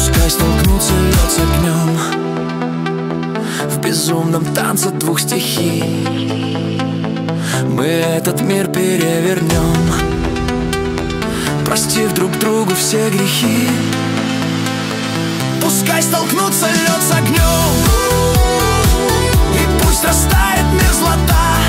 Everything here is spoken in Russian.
Пускай столкнутся лед с огнем в безумном танце двух стихий. Мы этот мир перевернем, простив друг другу все грехи. Пускай столкнутся лед с огнем, и пусть растает мерзлота.